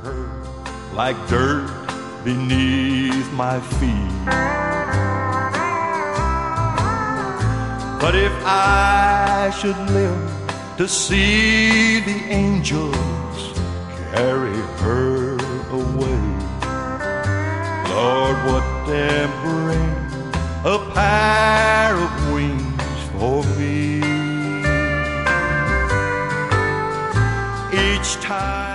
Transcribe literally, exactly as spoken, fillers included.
her like dirt beneath my feet. But if I should live to see the angels carry her away, Lord, what them bring a pair of wings for me. Each time